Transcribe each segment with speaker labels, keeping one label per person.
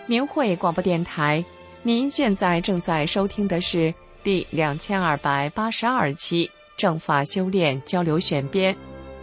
Speaker 1: 明慧广播电台，您现在正在收听的是第2282期正法修炼交流选编。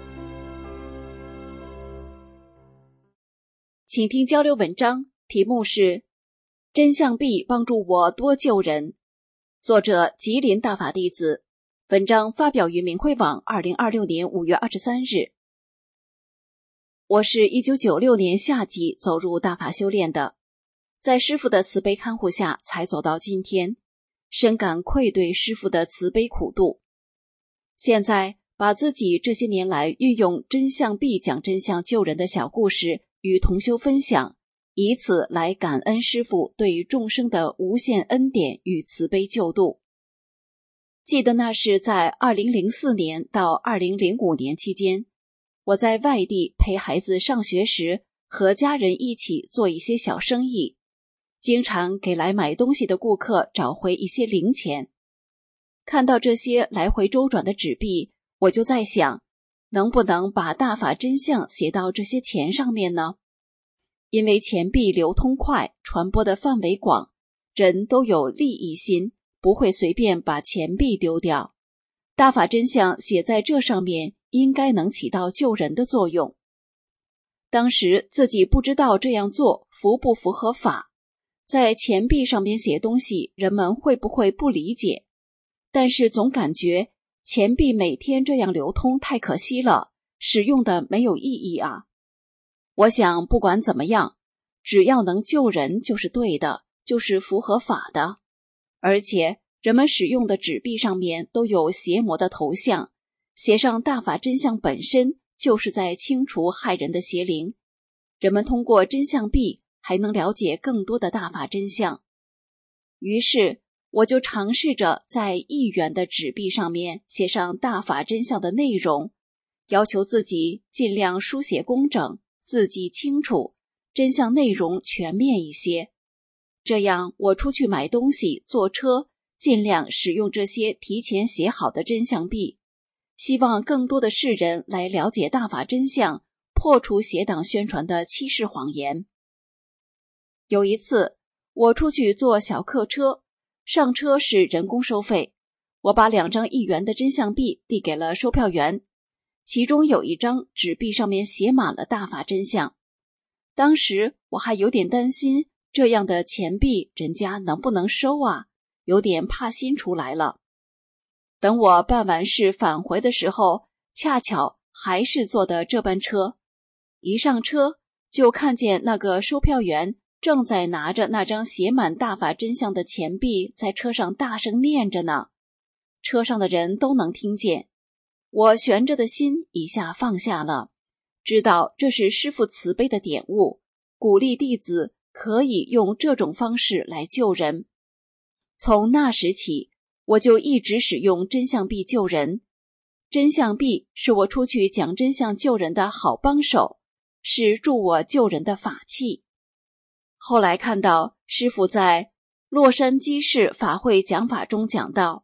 Speaker 2: 请听交流文章，题目是真相币帮助我多救人，作者吉林大法弟子，文章发表于明慧网2026年5月23日。我是1996年夏季走入大法修炼的，在师父的慈悲看护下才走到今天，深感愧对师父的慈悲苦度。现在把自己这些年来运用真相币讲真相救人的小故事与同修分享，以此来感恩师父对众生的无限恩典与慈悲救度。记得那是在2004年到2005年期间，我在外地陪孩子上学时，和家人一起做一些小生意，经常给来买东西的顾客找回一些零钱。看到这些来回周转的纸币，我就在想，能不能把大法真相写到这些钱上面呢？因为钱币流通快，传播的范围广，人都有利益心，不会随便把钱币丢掉。大法真相写在这上面，应该能起到救人的作用。当时自己不知道这样做符不符合法，在钱币上面写东西，人们会不会不理解？但是总感觉钱币每天这样流通太可惜了，使用的没有意义啊。我想不管怎么样，只要能救人就是对的，就是符合法的。而且人们使用的纸币上面都有邪魔的头像，写上大法真相本身就是在清除害人的邪灵。人们通过真相币还能了解更多的大法真相。于是我就尝试着在1元的纸币上面写上大法真相的内容，要求自己尽量书写工整，字迹清楚，真相内容全面一些。这样我出去买东西坐车尽量使用这些提前写好的真相币，希望更多的世人来了解大法真相，破除邪党宣传的欺世谎言。有一次我出去坐小客车，上车是人工收费，我把2张1元的真相币递给了售票员，其中有一张纸币上面写满了大法真相。当时我还有点担心这样的钱币人家能不能收啊，有点怕心出来了。等我办完事返回的时候，恰巧还是坐的这班车，一上车就看见那个售票员正在拿着那张写满大法真相的钱币在车上大声念着呢，车上的人都能听见。我悬着的心一下放下了，知道这是师父慈悲的点悟，鼓励弟子可以用这种方式来救人。从那时起，我就一直使用真相币救人。真相币是我出去讲真相救人的好帮手，是助我救人的法器。后来看到师父在洛杉矶市法会讲法中讲到，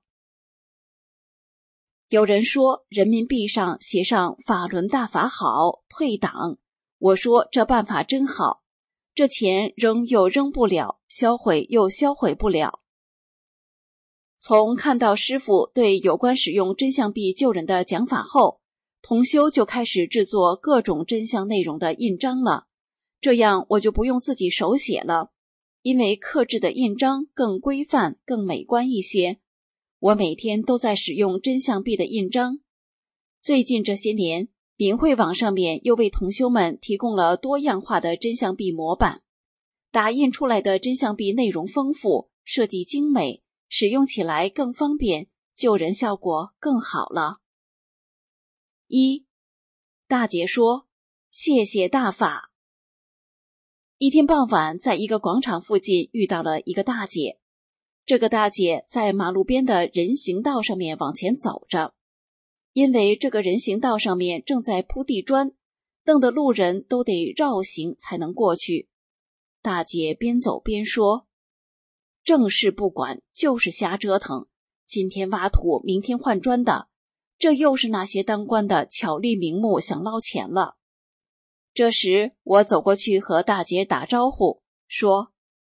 Speaker 2: 有人说人民币上写上法轮大法好，退党。我说这办法真好，这钱扔又扔不了，销毁又销毁不了。从看到师父对有关使用真相币救人的讲法后，同修就开始制作各种真相内容的印章了，这样我就不用自己手写了，因为刻制的印章更规范更美观一些。我每天都在使用真相币的印章。最近这些年，明慧网上面又为同修们提供了多样化的真相币模板，打印出来的真相币内容丰富，设计精美，使用起来更方便，救人效果更好了。1. 大姐说，谢谢大法。一天傍晚，在一个广场附近遇到了一个大姐。这个大姐在马路边的人行道上面往前走着，因为这个人行道上面正在铺地砖，瞪得路人都得绕行才能过去。大姐边走边说，正事不管，就是瞎折腾，今天挖土，明天换砖的，这又是那些当官的巧立名目想捞钱了。这时我走过去和大姐打招呼，说，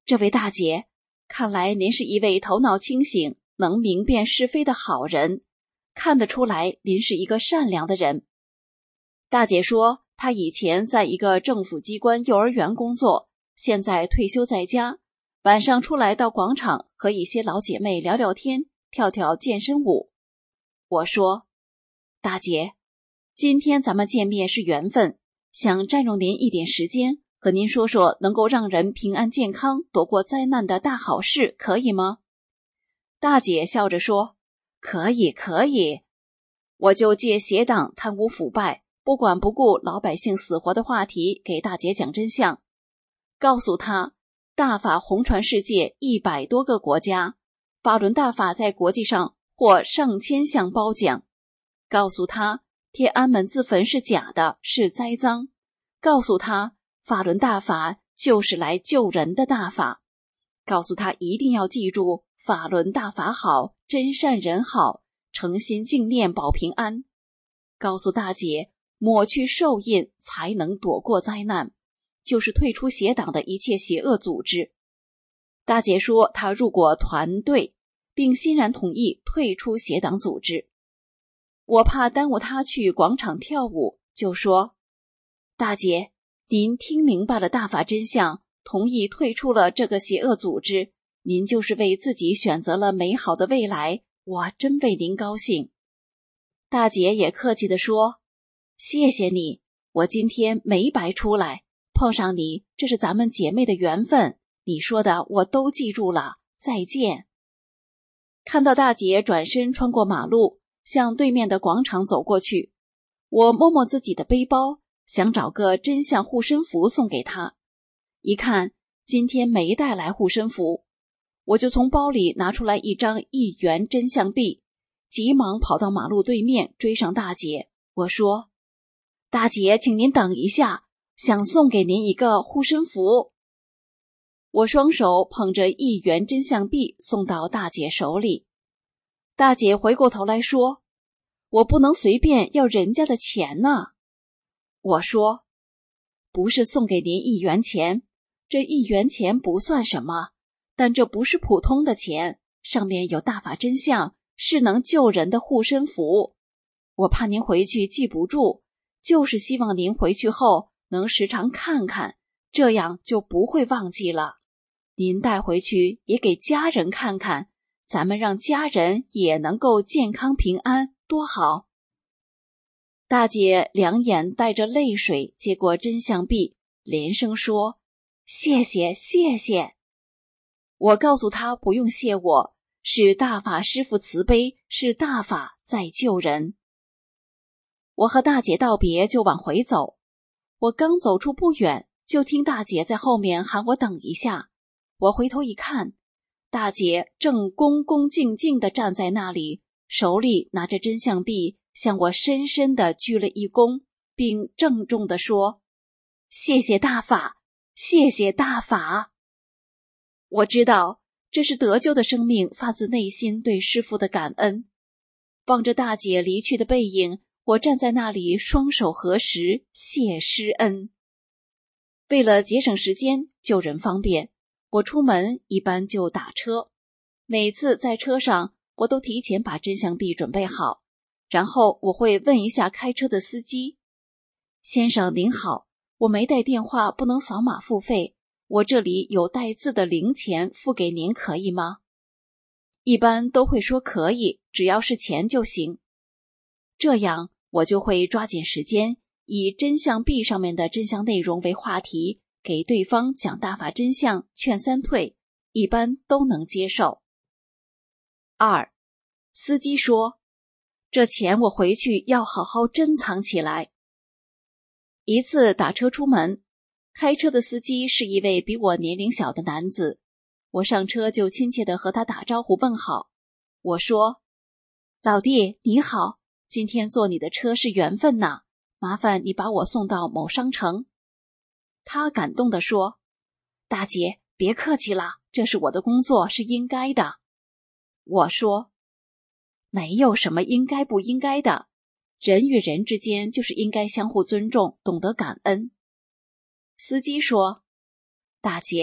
Speaker 2: 这位大姐，看来您是一位头脑清醒、能明辨是非的好人，看得出来您是一个善良的人。大姐说，她以前在一个政府机关幼儿园工作，现在退休在家，晚上出来到广场和一些老姐妹聊聊天，跳跳健身舞。我说，大姐，今天咱们见面是缘分，想占用您一点时间，和您说说能够让人平安健康躲过灾难的大好事，可以吗？大姐笑着说，可以可以。我就借邪党贪污腐败不管不顾老百姓死活的话题给大姐讲真相，告诉她大法红传世界100多个国家，法轮大法在国际上获上千项褒奖，告诉她天安门自焚是假的，是栽赃，告诉她法轮大法就是来救人的大法，告诉她一定要记住法轮大法好，真善人好，诚心敬念保平安，告诉大姐抹去兽印才能躲过灾难，就是退出邪党的一切邪恶组织。大姐说她入过团队，并欣然同意退出邪党组织。我怕耽误她去广场跳舞，就说，大姐，您听明白了大法真相，同意退出了这个邪恶组织，您就是为自己选择了美好的未来，我真为您高兴。大姐也客气地说，谢谢你，我今天没白出来，碰上你，这是咱们姐妹的缘分，你说的我都记住了，再见。看到大姐转身穿过马路，向对面的广场走过去，我摸摸自己的背包，想找个真相护身符送给她。一看今天没带来护身符，我就从包里拿出来一张1元真相币，急忙跑到马路对面追上大姐。我说，大姐，请您等一下，想送给您一个护身符。我双手捧着1元真相币送到大姐手里。大姐回过头来说，我不能随便要人家的钱呢。我说，不是送给您1元钱，这1元钱不算什么，但这不是普通的钱，上面有大法真相，是能救人的护身符。我怕您回去记不住，就是希望您回去后能时常看看，这样就不会忘记了。您带回去也给家人看看，咱们让家人也能够健康平安，多好。大姐两眼带着泪水接过真相币，连声说，谢谢谢谢。我告诉她不用谢我，是大法师父慈悲，是大法在救人。我和大姐道别就往回走，我刚走出不远，就听大姐在后面喊我等一下。我回头一看，大姐正恭恭敬敬地站在那里，手里拿着真相币，向我深深地鞠了一躬，并郑重地说，谢谢大法，谢谢大法。我知道这是得救的生命发自内心对师父的感恩。望着大姐离去的背影，我站在那里双手合十，谢师恩。为了节省时间，救人方便，我出门一般就打车。每次在车上，我都提前把真相币准备好，然后我会问一下开车的司机，先生您好，我没带电话，不能扫码付费，我这里有带字的零钱付给您，可以吗？一般都会说可以，只要是钱就行。这样我就会抓紧时间，以真相币上面的真相内容为话题，给对方讲大法真相，劝三退，一般都能接受。2. 司机说，这钱我回去要好好珍藏起来。一次打车出门，开车的司机是一位比我年龄小的男子，我上车就亲切地和他打招呼问好。我说，老弟你好，今天坐你的车是缘分呐，麻烦你把我送到某商城。他感动地说，大姐别客气了，这是我的工作，是应该的。我说，没有什么应该不应该的，人与人之间就是应该相互尊重，懂得感恩。司机说，大姐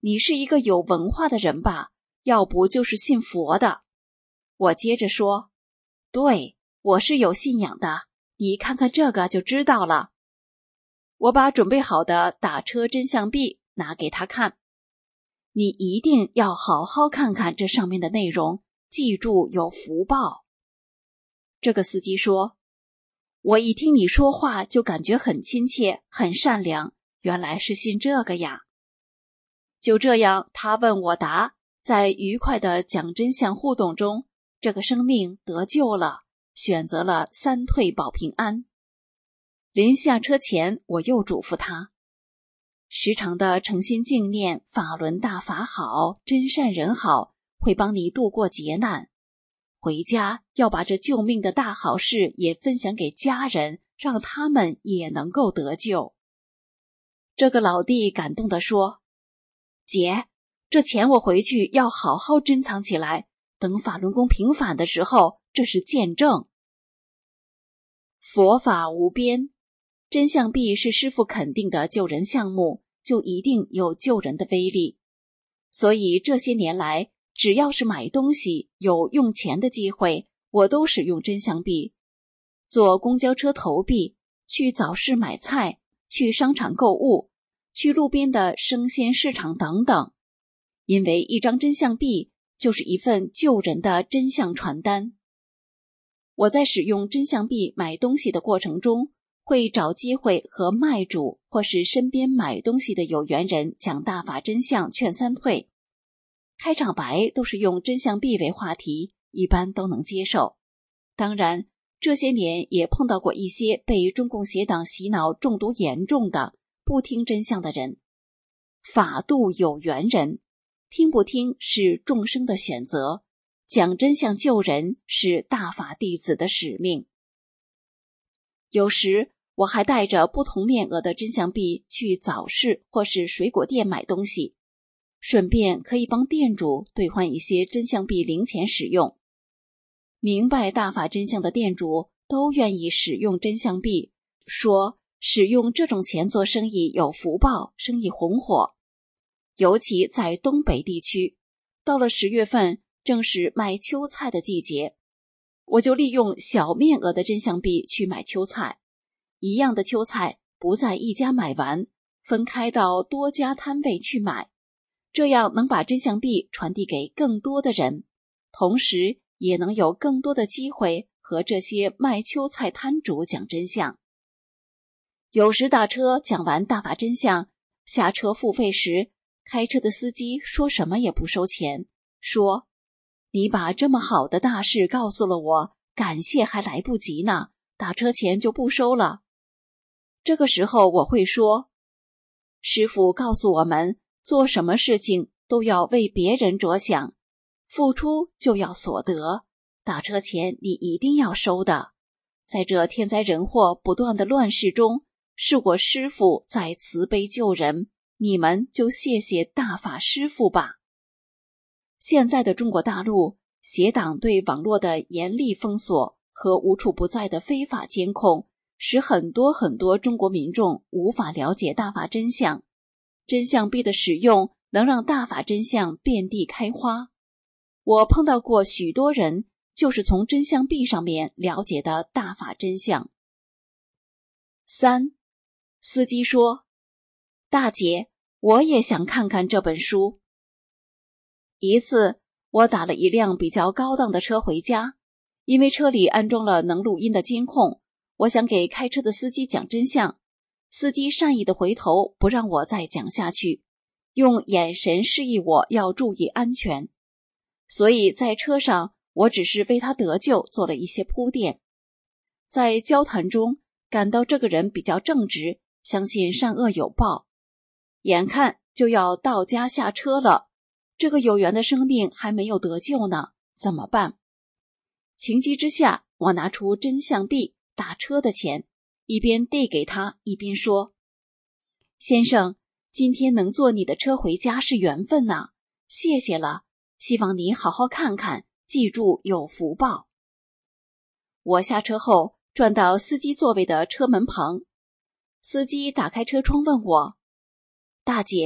Speaker 2: 你是一个有文化的人吧？要不就是信佛的。我接着说，对，我是有信仰的，你看看这个就知道了。我把准备好的打车真相币拿给他看，你一定要好好看看这上面的内容，记住有福报。这个司机说，我一听你说话就感觉很亲切，很善良，原来是信这个呀。就这样，他问我答，在愉快的讲真相互动中，这个生命得救了，选择了三退保平安。临下车前，我又嘱咐他，时常的诚心敬念法轮大法好，真善人好，会帮你度过劫难。回家要把这救命的大好事也分享给家人，让他们也能够得救。这个老弟感动地说，姐，这钱我回去要好好珍藏起来，等法轮功平反的时候，这是见证。佛法无边，真相币是师父肯定的救人项目，就一定有救人的威力。所以这些年来，只要是买东西有用钱的机会，我都使用真相币。坐公交车投币，去早市买菜，去商场购物，去路边的生鲜市场等等。因为一张真相币就是一份救人的真相传单。我在使用真相币买东西的过程中，会找机会和卖主或是身边买东西的有缘人讲大法真相劝三退。开场白都是用真相币为话题，一般都能接受。当然，这些年也碰到过一些被中共邪党洗脑中毒严重的不听真相的人。法度有缘人，听不听是众生的选择，讲真相救人是大法弟子的使命。有时我还带着不同面额的真相币去早市或是水果店买东西，顺便可以帮店主兑换一些真相币零钱使用。明白大法真相的店主都愿意使用真相币，说使用这种钱做生意有福报，生意红火。尤其在东北地区，到了10月份正是卖秋菜的季节，我就利用小面额的真相币去买秋菜。一样的秋菜不在一家买完，分开到多家摊位去买，这样能把真相币传递给更多的人，同时也能有更多的机会和这些卖秋菜摊主讲真相。有时打车讲完大法真相，下车付费时，开车的司机说什么也不收钱，说你把这么好的大事告诉了我，感谢还来不及呢，打车钱就不收了。这个时候我会说，师父告诉我们，做什么事情都要为别人着想，付出就要所得，打车钱你一定要收的。在这天灾人祸不断的乱世中，是我师父在慈悲救人，你们就谢谢大法师父吧。现在的中国大陆，邪党对网络的严厉封锁和无处不在的非法监控，使很多中国民众无法了解大法真相。真相币的使用能让大法真相遍地开花。我碰到过许多人就是从真相币上面了解的大法真相。3. 司机说，大姐，我也想看看这本书。一次，我打了一辆比较高档的车回家，因为车里安装了能录音的监控，我想给开车的司机讲真相。司机善意的回头不让我再讲下去，用眼神示意我要注意安全。所以在车上，我只是为他得救做了一些铺垫。在交谈中，感到这个人比较正直，相信善恶有报。眼看就要到家下车了，这个有缘的生命还没有得救呢，怎么办？情急之下，我拿出真相币打车的钱，一边递给他，一边说，先生，今天能坐你的车回家是缘分呐，谢谢了，希望你好好看看，记住有福报。我下车后转到司机座位的车门旁，司机打开车窗问我，大姐，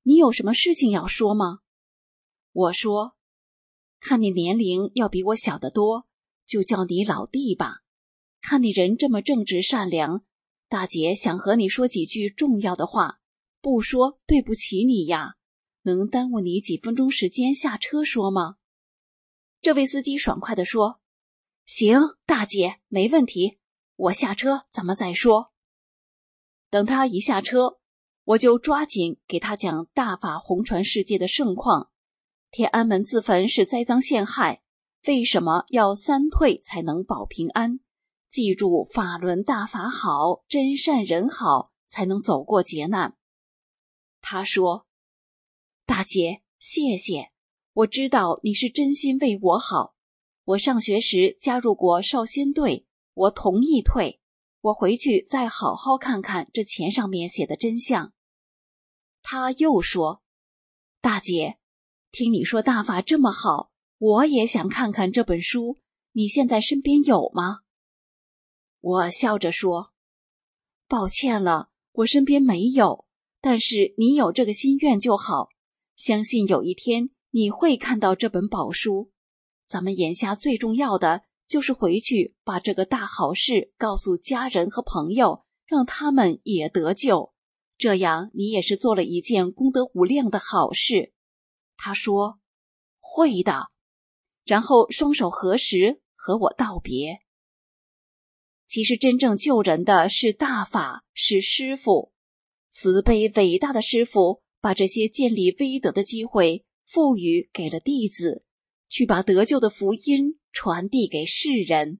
Speaker 2: 你有什么事情要说吗？我说，看你年龄要比我小得多，就叫你老弟吧。看你人这么正直善良，大姐想和你说几句重要的话，不说对不起你呀。能耽误你几分钟时间下车说吗？这位司机爽快地说，行，大姐，没问题，我下车咱们再说。等他一下车，我就抓紧给他讲大法红传世界的盛况。天安门自焚是栽赃陷害，为什么要3退才能保平安？记住法轮大法好，真善人好，才能走过劫难。他说，大姐，谢谢，我知道你是真心为我好。我上学时加入过少先队，我同意退，我回去再好好看看这钱上面写的真相。他又说，大姐，听你说大法这么好，我也想看看这本书，你现在身边有吗？我笑着说，抱歉了，我身边没有，但是你有这个心愿就好，相信有一天你会看到这本宝书。咱们眼下最重要的就是回去把这个大好事告诉家人和朋友，让他们也得救，这样你也是做了一件功德无量的好事。他说，会的，然后双手合十和我道别。其实真正救人的是大法，是师父，慈悲伟大的师父把这些建立威德的机会赋予给了弟子，去把得救的福音传递给世人。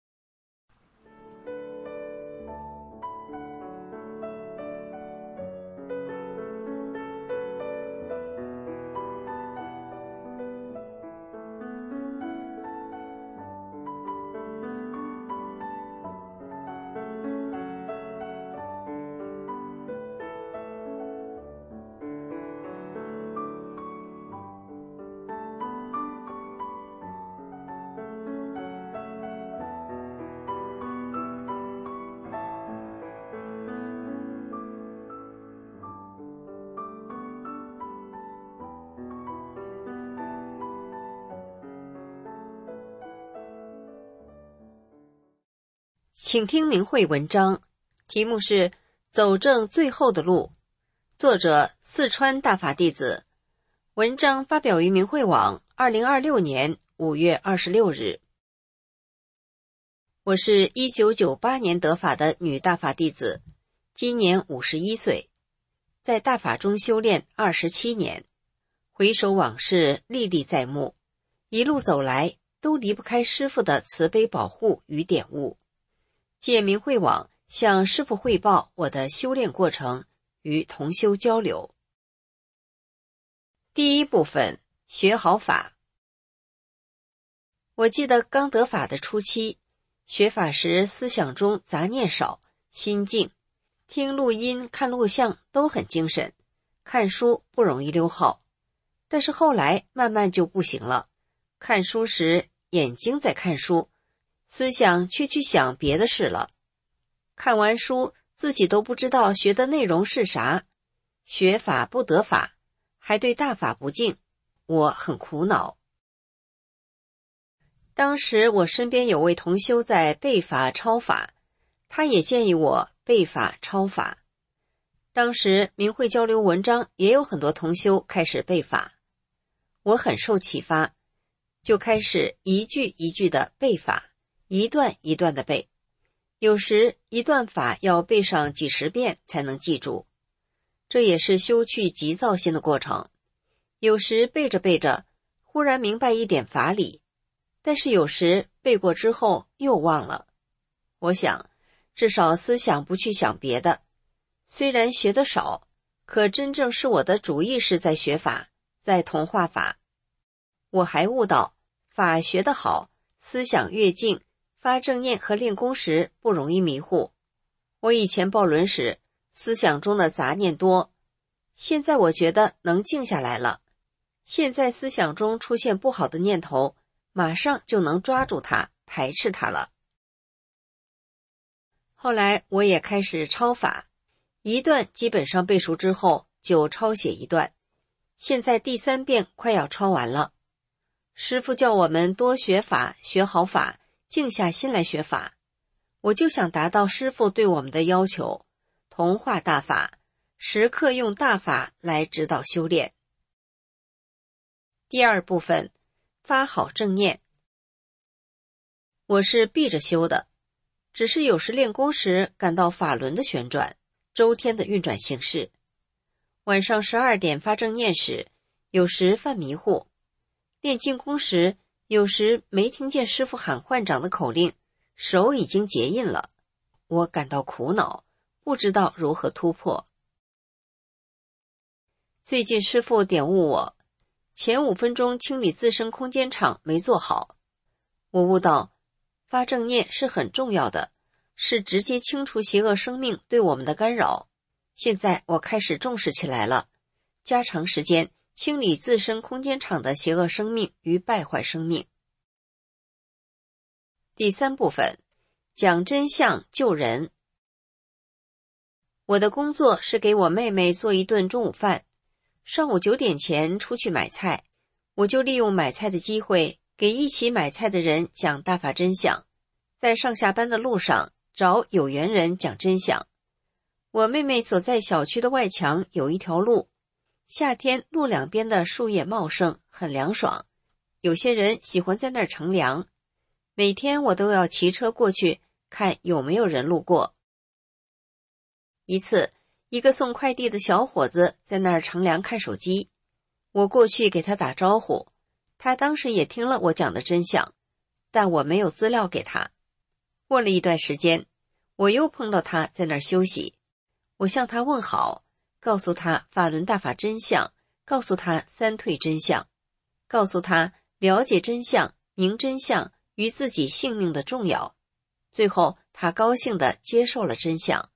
Speaker 1: 请听明慧文章，题目是《走正最后的路》，作者四川大法弟子。文章发表于明慧网2026年5月26日。我是1998年得法的女大法弟子，今年51岁，在大法中修炼27年，回首往事历历在目，一路走来都离不开师父的慈悲保护与点悟。借明慧网向师父汇报我的修炼过程，与同修交流。第一部分，学好法。我记得刚得法的初期，学法时思想中杂念少，心静，听录音看录像都很精神，看书不容易溜号。但是后来慢慢就不行了，看书时眼睛在看书，思想却去想别的事了。看完书自己都不知道学的内容是啥，学法不得法，还对大法不敬，我很苦恼。当时我身边有位同修在背法抄法，他也建议我背法抄法。当时明慧交流文章也有很多同修开始背法，我很受启发，就开始一句一句的背法，一段一段的背，有时一段法要背上几十遍才能记住，这也是修去急躁心的过程。有时背着背着忽然明白一点法理，但是有时背过之后又忘了。我想至少思想不去想别的，虽然学得少，可真正是我的主意识在学法，在同化法。我还悟到法学得好，思想越静，发正念和练功时不容易迷糊。我以前抱轮时思想中的杂念多，现在我觉得能静下来了。现在思想中出现不好的念头，马上就能抓住它，排斥它了。后来我也开始抄法，一段基本上背熟之后就抄写一段， 现在第3遍快要抄完了。师父叫我们多学法，学好法，静下心来学法。我就想达到师父对我们的要求，同化大法，时刻用大法来指导修炼。第2部分，发好正念。我是闭着修的，只是有时练功时感到法轮的旋转，周天的运转形式。晚上12点发正念时，有时犯迷糊。练静功时，有时没听见师父喊换掌的口令，手已经结印了。我感到苦恼，不知道如何突破。最近师父点悟我，前5分钟清理自身空间场没做好。我悟到，发正念是很重要的，是直接清除邪恶生命对我们的干扰。现在我开始重视起来了，加长时间清理自身空间场的邪恶生命与败坏生命。第3部分，讲真相救人。我的工作是给我妹妹做一顿中午饭，上午9点前出去买菜，我就利用买菜的机会给一起买菜的人讲大法真相，在上下班的路上找有缘人讲真相。我妹妹所在小区的外墙有一条路，夏天路两边的树叶茂盛，很凉爽，有些人喜欢在那儿乘凉。每天我都要骑车过去看有没有人路过。一次，一个送快递的小伙子在那儿乘凉看手机，我过去给他打招呼，他当时也听了我讲的真相，但我没有资料给他。过了一段时间，我又碰到他在那儿休息，我向他问好，告诉他法轮大法真相，告诉他3退真相，告诉他了解真相、明真相与自己性命的重要。最后他高兴地接受了真相。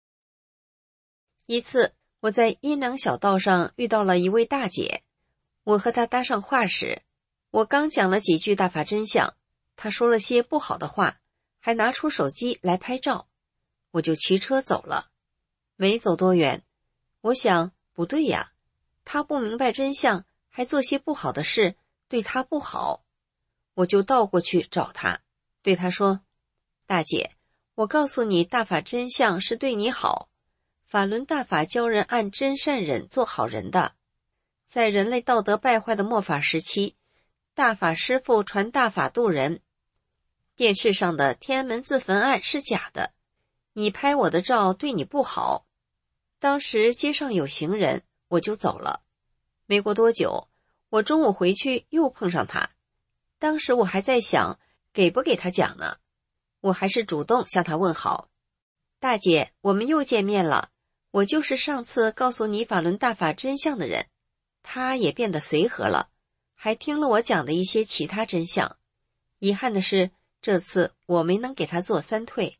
Speaker 1: 一次，我在阴凉小道上遇到了一位大姐，我和她搭上话时，我刚讲了几句大法真相，她说了些不好的话，还拿出手机来拍照，我就骑车走了。没走多远，我想不对呀，她不明白真相，还做些不好的事，对她不好。我就倒过去找她，对她说，大姐，我告诉你大法真相是对你好，法轮大法教人按真善忍做好人的。在人类道德败坏的末法时期，大法师父传大法度人。电视上的天安门自焚案是假的，你拍我的照对你不好。当时街上有行人，我就走了。没过多久，我中午回去又碰上他，当时我还在想给不给他讲呢，我还是主动向他问好，大姐，我们又见面了，我就是上次告诉你法轮大法真相的人。他也变得随和了，还听了我讲的一些其他真相。遗憾的是，这次我没能给他做3退。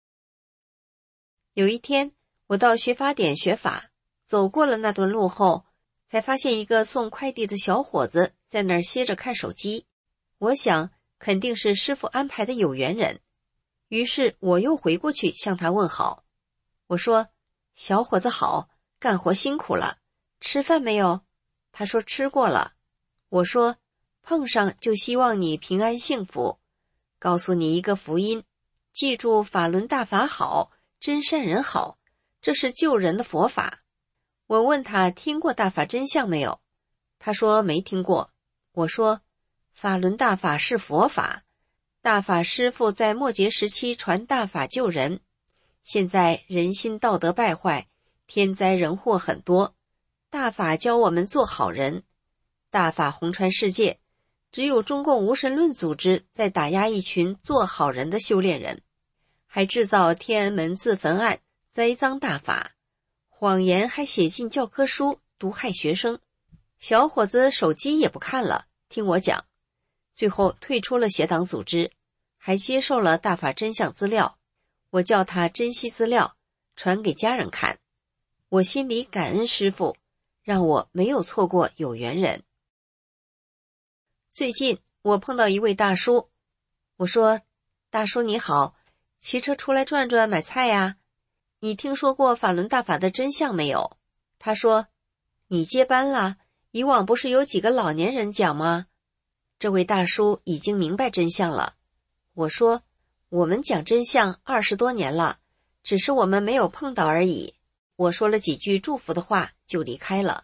Speaker 1: 有一天，我到学法点学法，走过了那段路后，才发现一个送快递的小伙子在那儿歇着看手机。我想肯定是师父安排的有缘人，于是我又回过去向他问好。我说，小伙子好，干活辛苦了，吃饭没有？他说吃过了。我说，碰上就希望你平安幸福，告诉你一个福音，记住法轮大法好，真善人好，这是救人的佛法。我问他听过大法真相没有，他说没听过。我说，法轮大法是佛法，大法师父在末劫时期传大法救人，现在人心道德败坏，天灾人祸很多，大法教我们做好人，大法红传世界，只有中共无神论组织在打压一群做好人的修炼人，还制造天安门自焚案，栽赃大法，谎言还写进教科书，毒害学生。小伙子手机也不看了，听我讲，最后退出了邪党组织，还接受了大法真相资料。我叫他珍惜资料，传给家人看。我心里感恩师父，让我没有错过有缘人。最近我碰到一位大叔，我说，大叔你好，骑车出来转转买菜呀，你听说过法轮大法的真相没有？他说，你接班了， 以往不是有几个老年人讲吗？这位大叔已经明白真相了。我说，我们讲真相20多年了，只是我们没有碰到而已。我说了几句祝福的话就离开了。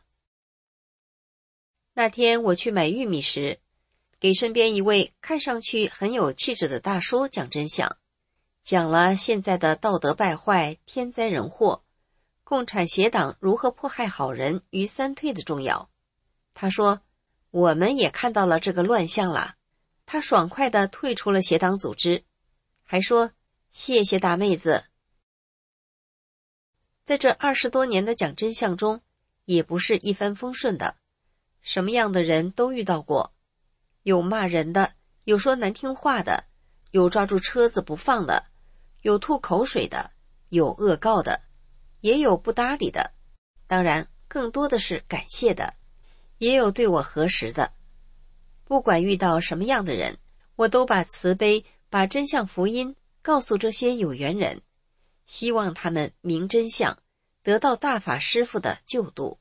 Speaker 1: 那天我去买玉米时，给身边一位看上去很有气质的大叔讲真相，讲了现在的道德败坏、天灾人祸，共产邪党如何迫害好人于三退的重要。他说，我们也看到了这个乱象了。他爽快地退出了邪党组织，还说谢谢大妹子。在这20多年的讲真相中，也不是一帆风顺的，什么样的人都遇到过，有骂人的，有说难听话的，有抓住车子不放的，有吐口水的，有恶告的，也有不搭理的，当然更多的是感谢的，也有对我核实的。不管遇到什么样的人，我都把慈悲，把真相福音告诉这些有缘人，希望他们明真相，得到大法师父的救度。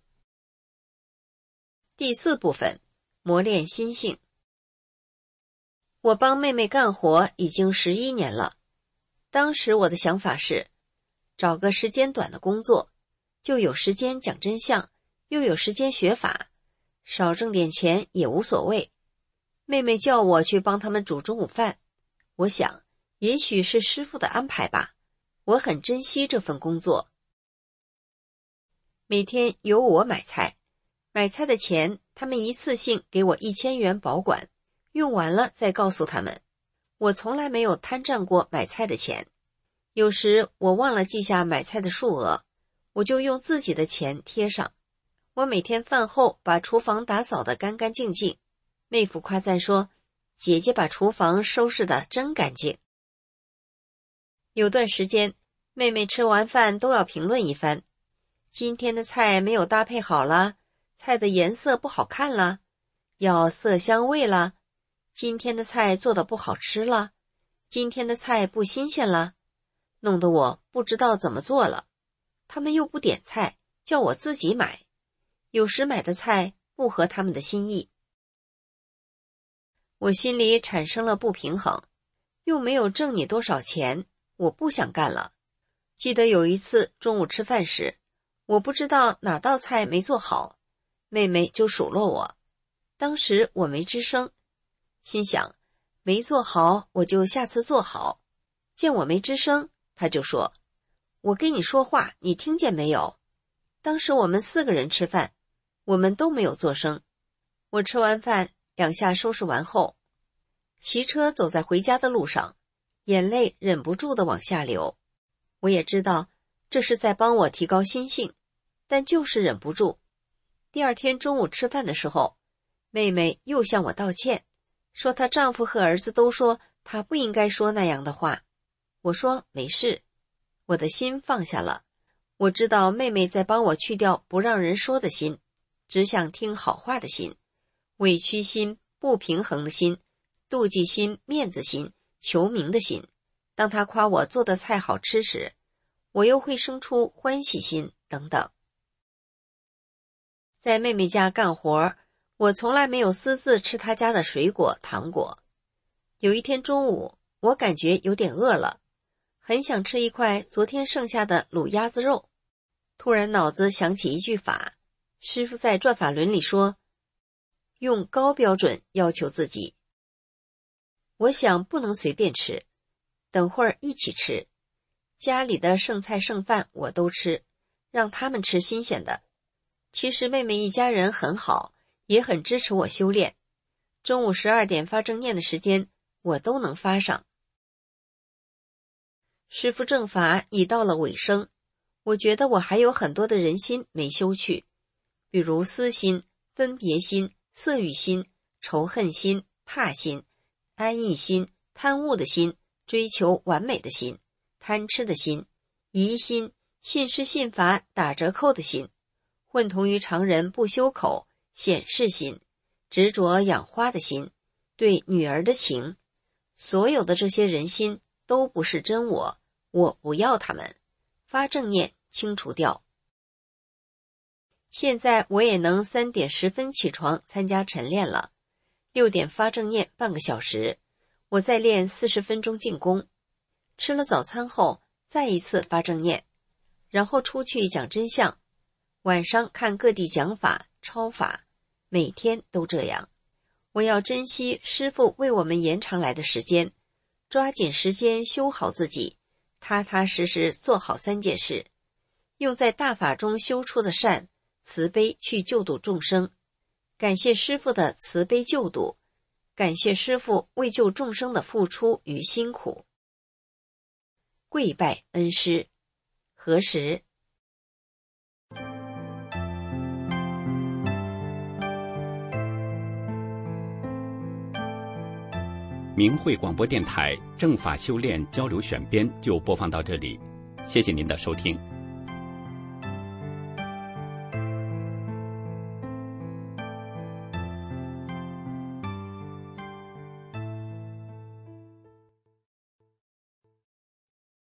Speaker 1: 第4部分，磨练心性。我帮妹妹干活已经11年了。当时我的想法是，找个时间短的工作，就有时间讲真相，又有时间学法，少挣点钱也无所谓。妹妹叫我去帮他们煮中午饭，我想也许是师父的安排吧，我很珍惜这份工作。每天由我买菜，买菜的钱他们一次性给我1000元保管，用完了再告诉他们。我从来没有贪占过买菜的钱，有时我忘了记下买菜的数额，我就用自己的钱贴上。我每天饭后把厨房打扫得干干净净，妹夫夸赞说，姐姐把厨房收拾得真干净。有段时间，妹妹吃完饭都要评论一番，今天的菜没有搭配好了，菜的颜色不好看了，要色香味了，今天的菜做得不好吃了，今天的菜不新鲜了，弄得我不知道怎么做了。他们又不点菜，叫我自己买，有时买的菜不合他们的心意。我心里产生了不平衡，又没有挣你多少钱，我不想干了。记得有一次中午吃饭时，我不知道哪道菜没做好，妹妹就数落我。当时我没吱声，心想没做好我就下次做好。见我没吱声，她就说，我跟你说话你听见没有？当时我们4个人吃饭，我们都没有作声。我吃完饭2下收拾完后，骑车走在回家的路上，眼泪忍不住地往下流。我也知道这是在帮我提高心性，但就是忍不住。第2天中午吃饭的时候，妹妹又向我道歉，说她丈夫和儿子都说她不应该说那样的话。我说没事，我的心放下了。我知道妹妹在帮我去掉不让人说的心，只想听好话的心，委屈心、不平衡的心、妒忌心、面子心、求名的心。当她夸我做的菜好吃时，我又会生出欢喜心等等。在妹妹家干活，我从来没有私自吃她家的水果、糖果。有一天中午，我感觉有点饿了，很想吃一块昨天剩下的卤鸭子肉。突然脑子想起一句法，师父在转法轮里说，用高标准要求自己。我想不能随便吃，等会儿一起吃。家里的剩菜剩饭我都吃，让他们吃新鲜的。其实妹妹一家人很好，也很支持我修炼。中午12点发正念的时间，我都能发上。师父正法已到了尾声，我觉得我还有很多的人心没修去，比如私心、分别心、色欲心、仇恨心、怕心、安逸心、贪恶的心、追求完美的心、贪吃的心、疑心、信施信法打折扣的心、混同于常人不修口、显示心、执着养花的心、对女儿的情，所有的这些人心都不是真我，我不要他们，发正念清除掉。 现在我也能3点10分起床参加晨练了，6点发正念半个小时，我再练40分钟静功，吃了早餐后再一次发正念，然后出去讲真相，晚上看各地讲法、抄法，每天都这样。我要珍惜师父为我们延长来的时间，抓紧时间修好自己，踏踏实实做好3件事，用在大法中修出的善，慈悲去救度众生。感谢师父的慈悲救度，感谢师父为救众生的付出与辛苦。跪拜恩师。何时？
Speaker 3: 明慧广播电台正法修炼交流选编就播放到这里，谢谢您的收听。